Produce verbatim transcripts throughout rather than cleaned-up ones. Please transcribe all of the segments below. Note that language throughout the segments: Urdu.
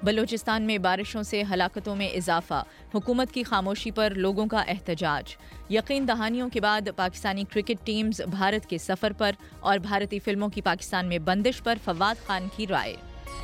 بلوچستان میں بارشوں سے ہلاکتوں میں اضافہ، حکومت کی خاموشی پر لوگوں کا احتجاج۔ یقین دہانیوں کے بعد پاکستانی کرکٹ ٹیمز بھارت کے سفر پر اور بھارتی فلموں کی پاکستان میں بندش پر فواد خان کی رائے۔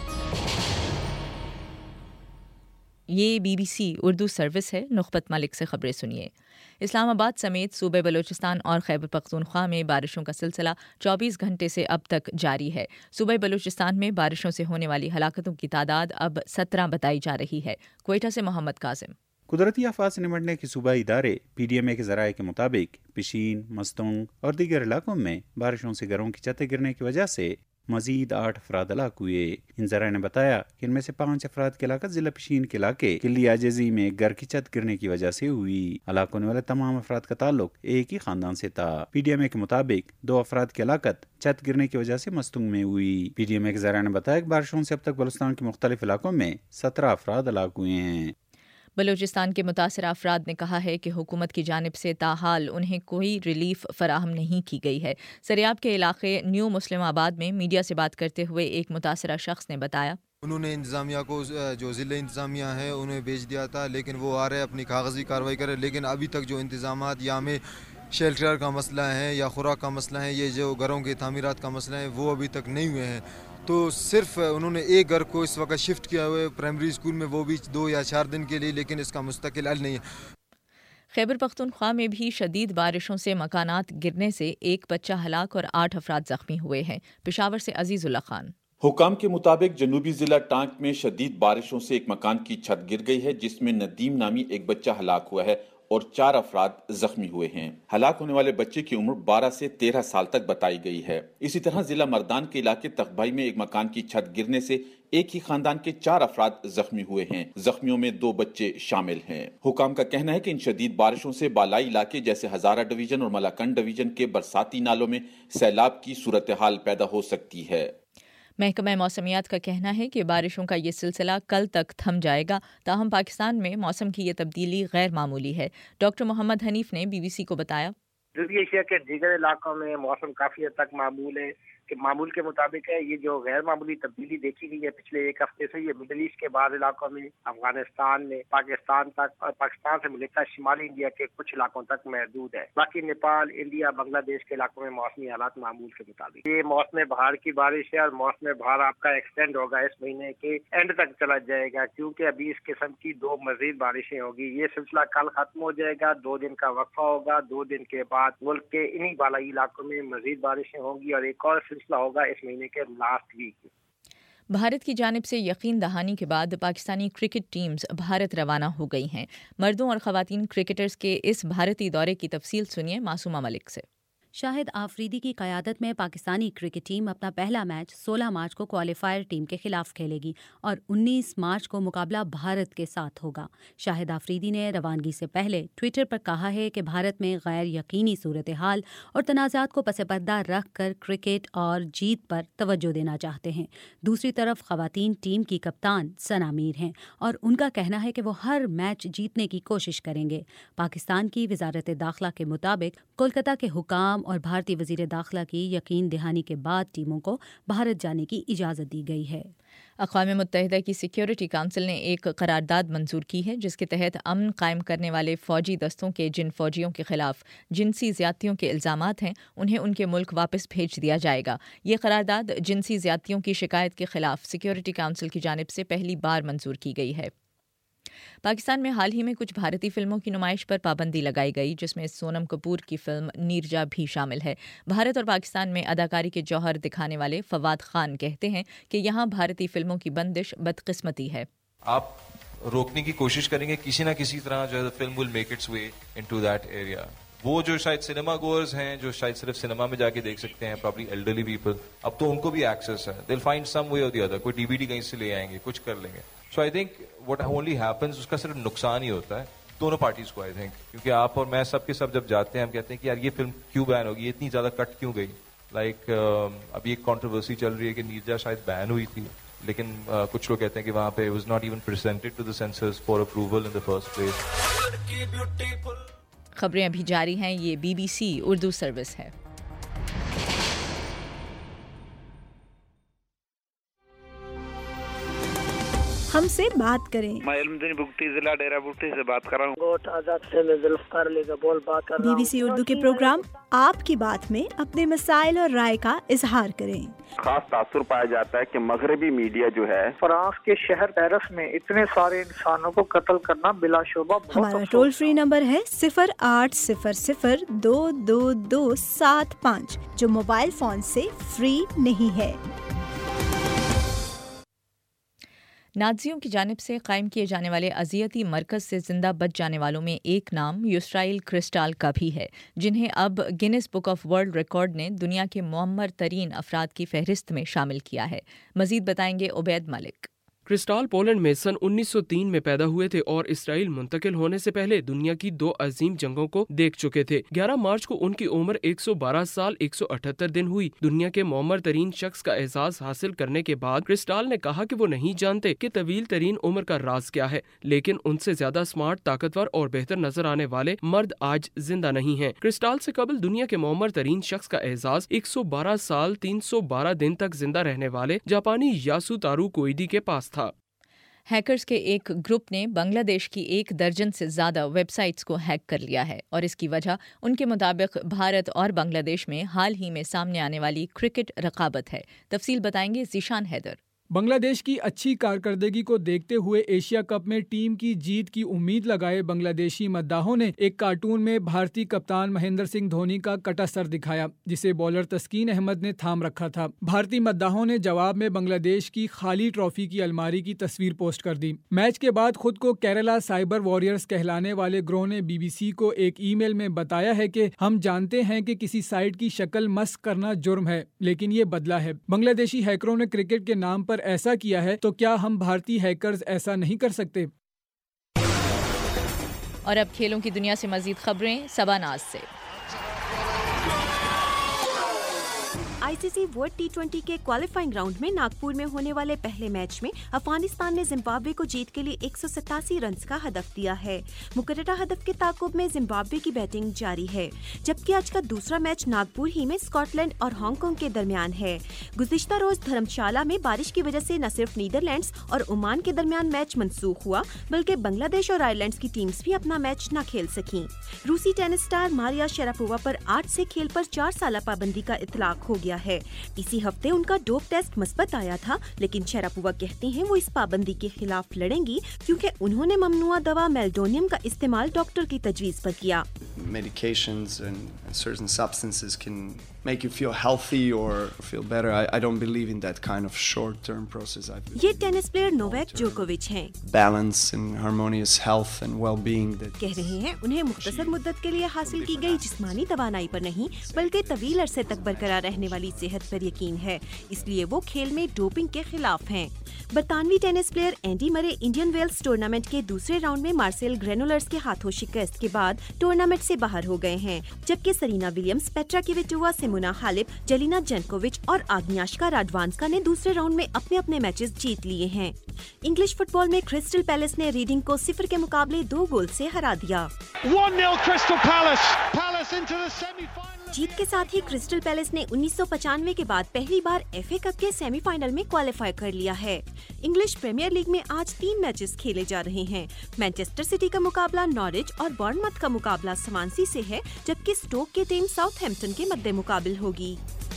یہ B B C Urdu service ہے۔ نخبت ملک سے خبریں سنیے۔ اسلام آباد سمیت صوبہ بلوچستان اور خیبر پختونخوا میں بارشوں کا سلسلہ چوبیس گھنٹے سے اب تک جاری ہے۔ صوبہ بلوچستان میں بارشوں سے ہونے والی ہلاکتوں کی تعداد اب سترہ بتائی جا رہی ہے۔ کوئٹہ سے محمد کاظم۔ قدرتی آفات سے نمٹنے کے صوبائی ادارے پی ڈی ایم اے کے ذرائع کے مطابق پشین، مستونگ اور دیگر علاقوں میں بارشوں سے گھروں کی چھتیں گرنے کی وجہ سے مزید آٹھ افراد ہلاک ہوئے۔ ان ذرائع نے بتایا کہ ان میں سے پانچ افراد کی ہلاکت ضلع پشین کے علاقے کلی عاجزی میں گھر کی چھت گرنے کی وجہ سے ہوئی۔ ہلاک ہونے والے تمام افراد کا تعلق ایک ہی خاندان سے تھا۔ پی ڈی ایم اے کے مطابق دو افراد کی ہلاکت چھت گرنے کی وجہ سے مستونگ میں ہوئی۔ پی ڈی ایم اے کے ذرائع نے بتایا کہ بارشوں سے اب تک بلوچستان کے مختلف علاقوں میں سترہ افراد ہلاک ہوئے ہیں۔ بلوچستان کے متاثرہ افراد نے کہا ہے کہ حکومت کی جانب سے تاحال انہیں کوئی ریلیف فراہم نہیں کی گئی ہے۔ سریاب کے علاقے نیو مسلم آباد میں میڈیا سے بات کرتے ہوئے ایک متاثرہ شخص نے بتایا، انہوں نے انتظامیہ کو جو ضلع انتظامیہ ہے انہیں بھیج دیا تھا، لیکن وہ آ رہے اپنی کاغذی کارروائی کرے، لیکن ابھی تک جو انتظامات یا ہمیں شیلٹر کا مسئلہ ہے یا خوراک کا مسئلہ ہے، یہ جو گھروں کے تعمیرات کا مسئلہ ہے وہ ابھی تک نہیں ہوئے ہیں۔ تو صرف انہوں نے ایک گھر کو اس وقت شفٹ کیا ہوا ہے پرائمری اسکول میں، وہ بھی دو یا چار دن کے لیے، لیکن اس کا مستقل حل نہیں ہے۔ خیبر پختونخوا میں بھی شدید بارشوں سے مکانات گرنے سے ایک بچہ ہلاک اور آٹھ افراد زخمی ہوئے ہیں۔ پشاور سے عزیز اللہ خان۔ حکام کے مطابق جنوبی ضلع ٹانک میں شدید بارشوں سے ایک مکان کی چھت گر گئی ہے، جس میں ندیم نامی ایک بچہ ہلاک ہوا ہے اور چار افراد زخمی ہوئے ہیں۔ ہلاک ہونے والے بچے کی عمر بارہ سے تیرہ سال تک بتائی گئی ہے۔ اسی طرح ضلع مردان کے علاقے تخبائی میں ایک مکان کی چھت گرنے سے ایک ہی خاندان کے چار افراد زخمی ہوئے ہیں۔ زخمیوں میں دو بچے شامل ہیں۔ حکام کا کہنا ہے کہ ان شدید بارشوں سے بالائی علاقے جیسے ہزارہ ڈویژن اور ملاکنڈ ڈویژن کے برساتی نالوں میں سیلاب کی صورتحال پیدا ہو سکتی ہے۔ محکمہ موسمیات کا کہنا ہے کہ بارشوں کا یہ سلسلہ کل تک تھم جائے گا، تاہم پاکستان میں موسم کی یہ تبدیلی غیر معمولی ہے۔ ڈاکٹر محمد حنیف نے بی بی سی کو بتایا، جنوبی ایشیا کے دیگر علاقوں میں موسم کافی حد تک معمول ہے کہ معمول کے مطابق ہے۔ یہ جو غیر معمولی تبدیلی دیکھی گئی ہے پچھلے ایک ہفتے سے، یہ مڈل ایسٹ کے بعض علاقوں میں، افغانستان میں، پاکستان تک اور پاکستان سے ملتا شمالی انڈیا کے کچھ علاقوں تک محدود ہے۔ باقی نیپال، انڈیا، بنگلہ دیش کے علاقوں میں موسمی حالات معمول کے مطابق۔ یہ موسم بہار کی بارش ہے اور موسم بہار آپ کا ایکسٹینڈ ہوگا اس مہینے کے اینڈ تک چلا جائے گا، کیونکہ ابھی اس قسم کی دو مزید بارشیں ہوگی۔ یہ سلسلہ کل ختم ہو جائے گا، دو دن کا وقفہ ہوگا، دو دن کے بعد ملک کے انہی بالائی علاقوں میں مزید بارشیں ہوں گی اور ایک اور سلسلہ ہوگا اس مہینے کے لاسٹ ویک۔ بھارت کی جانب سے یقین دہانی کے بعد پاکستانی کرکٹ ٹیمز بھارت روانہ ہو گئی ہیں۔ مردوں اور خواتین کرکٹرز کے اس بھارتی دورے کی تفصیل سنیے معصومہ ملک سے۔ شاہد آفریدی کی قیادت میں پاکستانی کرکٹ ٹیم اپنا پہلا میچ سولہ مارچ کو کوالیفائر ٹیم کے خلاف کھیلے گی اور انیس مارچ کو مقابلہ بھارت کے ساتھ ہوگا۔ شاہد آفریدی نے روانگی سے پہلے ٹویٹر پر کہا ہے کہ بھارت میں غیر یقینی صورتحال اور تنازعات کو پس پردہ رکھ کر کرکٹ اور جیت پر توجہ دینا چاہتے ہیں۔ دوسری طرف خواتین ٹیم کی کپتان ثنا میر ہیں اور ان کا کہنا ہے کہ وہ ہر میچ جیتنے کی کوشش کریں گے۔ پاکستان کی وزارت داخلہ کے مطابق کولکتہ کے حکام اور بھارتی وزیر داخلہ کی یقین دہانی کے بعد ٹیموں کو بھارت جانے کی اجازت دی گئی ہے۔ اقوام متحدہ کی سیکیورٹی کونسل نے ایک قرارداد منظور کی ہے جس کے تحت امن قائم کرنے والے فوجی دستوں کے جن فوجیوں کے خلاف جنسی زیادتیوں کے الزامات ہیں انہیں ان کے ملک واپس بھیج دیا جائے گا۔ یہ قرارداد جنسی زیادتیوں کی شکایت کے خلاف سیکیورٹی کونسل کی جانب سے پہلی بار منظور کی گئی ہے۔ پاکستان میں حال ہی میں کچھ بھارتی فلموں کی نمائش پر پابندی لگائی گئی، جس میں سونم کپور کی فلم نیرجا بھی شامل ہے۔ بھارت اور پاکستان میں اداکاری کے جوہر دکھانے والے فواد خان کہتے ہیں کہ یہاں بھارتی فلموں کی بندش بدقسمتی ہے۔ آپ روکنے کی کوشش کریں گے کسی نہ کسی طرح جو ہے film will make its way into that area. وہ جو شاید سنیما گوئرز ہیں جو شاید صرف سنیما میں جا کے دیکھ سکتے ہیں، پرابلی ایلڈرلی پیپل، اب تو ان کو بھی ایکسیس ہے۔ دے will find some way or the other, کوئی ڈی وی ڈی کہیں سے لے آئیں گے، کچھ کر لیں گے۔ So I think what only happens, اس کا صرف نقصان ہی ہوتا ہے دونوں پارٹیز کو، آئی تھنک، کیونکہ آپ اور میں سب کے سب جب جاتے ہیں ہم کہتے ہیں کہ یار یہ فلم کیوں بین ہوگی، یہ اتنی زیادہ کٹ کیوں گئی۔ لائک ابھی ایک کانٹروورسی چل رہی ہے کہ نیرجا شاید بین ہوئی تھی، لیکن کچھ لوگ کہتے ہیں کہ وہاں پہ was not even presented to the censors for approval in the first place. خبریں ابھی جاری ہیں، یہ B B C Urdu service ہے۔ ہم سے بات کریں۔ میں علمدین بگٹی ضلع ڈیرہ بگٹی سے بات کر رہا ہوں۔ گوٹ آزاد سے میں ذوالفقار علی کا بول بات کر رہا ہوں۔ بی بی سی اردو کے پروگرام آپ کی بات میں اپنے مسائل اور رائے کا اظہار کریں۔ خاص تاثر پایا جاتا ہے کہ مغربی میڈیا جو ہے فرانس کے شہر پیرس میں اتنے سارے انسانوں کو قتل کرنا بلا شبہ بہت ہمارا ٹول فری نمبر ہے صفر آٹھ صفر صفر دو دو دو سات پانچ جو موبائل فون سے فری نہیں ہے۔ نازیوں کی جانب سے قائم کیے جانے والے اذیتی مرکز سے زندہ بچ جانے والوں میں ایک نام یسرائیل کرسٹال کا بھی ہے، جنہیں اب Guinness Book of World Record نے دنیا کے معمر ترین افراد کی فہرست میں شامل کیا ہے۔ مزید بتائیں گے عبید ملک۔ کرسٹال پولینڈ میں سن انیس سو تین میں پیدا ہوئے تھے اور اسرائیل منتقل ہونے سے پہلے دنیا کی دو عظیم جنگوں کو دیکھ چکے تھے۔ گیارہ مارچ کو ان کی عمر ایک سو بارہ سال ایک سو اٹھہتر دن ہوئی۔ دنیا کے معمر ترین شخص کا اعزاز حاصل کرنے کے بعد کرسٹال نے کہا کہ وہ نہیں جانتے کہ طویل ترین عمر کا راز کیا ہے، لیکن ان سے زیادہ سمارٹ، طاقتور اور بہتر نظر آنے والے مرد آج زندہ نہیں ہیں۔ کرسٹال سے قبل دنیا کے معمر ترین شخص کا اعزاز ایک سو بارہ سال تین سو بارہ دن تک زندہ رہنے والے جاپانی یاسو تارو کوئیڈی کے پاس تھا۔ ہیکرز کے ایک گروپ نے بنگلہ دیش کی ایک درجن سے زیادہ ویب سائٹس کو ہیک کر لیا ہے، اور اس کی وجہ ان کے مطابق بھارت اور بنگلہ دیش میں حال ہی میں سامنے آنے والی کرکٹ رقابت ہے۔ تفصیل بتائیں گے ذیشان حیدر۔ بنگلہ دیش کی اچھی کارکردگی کو دیکھتے ہوئے ایشیا کپ میں ٹیم کی جیت کی امید لگائے بنگلہ دیشی مداحوں نے ایک کارٹون میں بھارتی کپتان مہندر سنگھ دھونی کا کٹا سر دکھایا، جسے بالر تسکین احمد نے تھام رکھا تھا۔ بھارتی مداحوں نے جواب میں بنگلہ دیش کی خالی ٹرافی کی الماری کی تصویر پوسٹ کر دی۔ میچ کے بعد خود کو کیرلا سائبر واریئرز کہلانے والے گروہ نے بی بی سی کو ایک ای میل میں بتایا ہے کہ ہم جانتے ہیں کہ کسی سائٹ کی شکل مسخ کرنا جرم ہے، لیکن یہ بدلہ ہے۔ بنگلہ دیشی ہیکروں نے کرکٹ کے نام پر ایسا کیا ہے تو کیا ہم بھارتی ہیکرز ایسا نہیں کر سکتے؟ اور اب کھیلوں کی دنیا سے مزید خبریں سباناز سے۔ I C C World T twenty کے کوالیفائنگ راؤنڈ میں ناگپور میں ہونے والے پہلے میچ میں افغانستان نے زمبابوے کو جیت کے لیے ایک سو ستاسی رنز کا ہدف دیا ہے۔ مقررہ ہدف کے تعاقب میں زمبابوے کی بیٹنگ جاری ہے، جبکہ آج کا دوسرا میچ ناگپور ہی میں اسکاٹ لینڈ اور ہانگ کانگ کے درمیان ہے۔ گزشتہ روز دھرم شالہ میں بارش کی وجہ سے نہ صرف نیدرلینڈز اور عمان کے درمیان میچ منسوخ ہوا، بلکہ بنگلہ دیش اور آئرلینڈز کی ٹیمز بھی اپنا میچ نہ کھیل سکیں۔ روسی ٹینس اسٹار ماریا شراپووا پر آج سے کھیل پر چار سالہ پابندی کا اطلاق ہو گیا ہے۔ اسی ہفتے ان کا ڈوپ ٹیسٹ مثبت آیا تھا، لیکن شراپووا کہتی ہیں وہ اس پابندی کے خلاف لڑیں گی کیونکہ انہوں نے ممنوع دوا میلڈونیم کا استعمال ڈاکٹر کی تجویز پر کیا۔ Medications and certain substances can make you feel healthy or feel better. I, I don't believe in that kind of short-term process. یہ ٹینس پلیئر نوویک جوکووچ ہیں۔ Balance and harmonious health and well-being. کہہ رہے ہیں انہیں مختصر مدت کے لیے حاصل کی گئی جسمانی توانائی پر نہیں بلکہ طویل عرصے تک برقرار رہنے والی صحت پر یقین ہے، اس لیے وہ کھیل میں ڈوپنگ کے خلاف ہیں۔ برطانوی tennis player Andy Murray Indian Wells tournament کے دوسرے راؤنڈ میں مارسیل گرینولرز کے ہاتھوں شکست کے بعد ٹورنامنٹ سے باہر ہو گئے ہیں، جبکہ Serena Williams, Petra Kvitova, Simona Halep, Jelena Jankovic اور آگنیاشکا راڈوانسکا نے دوسرے راؤنڈ میں اپنے اپنے میچز جیت لیے ہیں۔ انگلش فٹ بال میں کرسٹل پیلس نے ریڈنگ کو صفر کے مقابلے دو گول سے ہرا دیا۔ جیت کے ساتھ ہی کرسٹل پیلس نے انیس سو پچانوے کے بعد پہلی بار ایف اے کپ کے سیمی فائنل میں کوالیفائی کر لیا ہے۔ انگلش پریمیئر لیگ میں آج تین میچز کھیلے جا رہے ہیں۔ مانچسٹر سٹی کا مقابلہ نارچ اور بورنموتھ کا مقابلہ سوانسی سے ہے، جبکہ اسٹوک کی ٹیم ساؤتھ ہیمپٹن کے مد مقابل ہوگی۔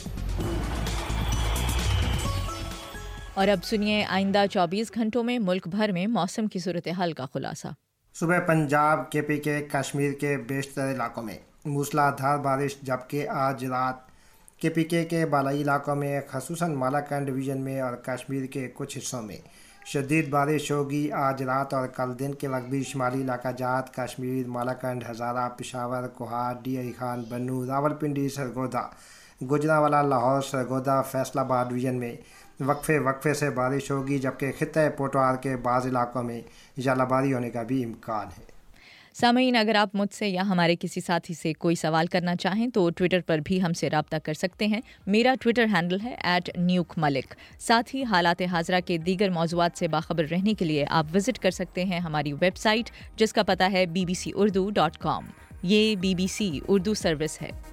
اور اب سنیے آئندہ چوبیس گھنٹوں میں ملک بھر میں موسم کی صورتحال کا خلاصہ۔ صبح پنجاب، کے پی کے، کشمیر کے بیشتر علاقوں میں موسلا دھار بارش، جبکہ آج رات کے پی کے کے بالائی علاقوں میں خصوصاً مالاکنڈ ڈویژن میں اور کشمیر کے کچھ حصوں میں شدید بارش ہوگی۔ آج رات اور کل دن کے وقت بھی شمالی علاقہ جات، کشمیر، مالاکنڈ، ہزارہ، پشاور، کوہاٹ، ڈی آئی خان، بنو، راولپنڈی، سرگودا، گوجرانوالا، لاہور، سرگودا، فیصل آباد ڈویژن میں وقفے وقفے سے بارش ہوگی، جبکہ خطہ پوٹوار کے بعض علاقوں میں ژالہ باری ہونے کا بھی امکان ہے۔ سامعین، اگر آپ مجھ سے یا ہمارے کسی ساتھی سے کوئی سوال کرنا چاہیں تو ٹویٹر پر بھی ہم سے رابطہ کر سکتے ہیں۔ میرا ٹویٹر ہینڈل ہے ایٹ نیوک ملک۔ ساتھ ہی حالات حاضرہ کے دیگر موضوعات سے باخبر رہنے کے لیے آپ وزٹ کر سکتے ہیں ہماری ویب سائٹ، جس کا پتہ ہے B B C Urdu dot com. یہ B B C Urdu service ہے۔